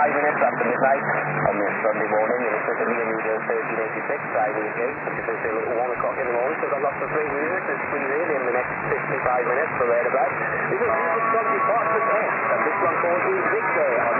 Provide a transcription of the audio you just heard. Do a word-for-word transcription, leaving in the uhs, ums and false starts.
five minutes after midnight on this Sunday morning. You're listening to me and New thirteen eighty-six, Friday again, which is until one o'clock in the morning, so I've got lots of free music to squeeze in in the next fifty-five minutes or thereabouts. This is music from Department X, and this one called Victor on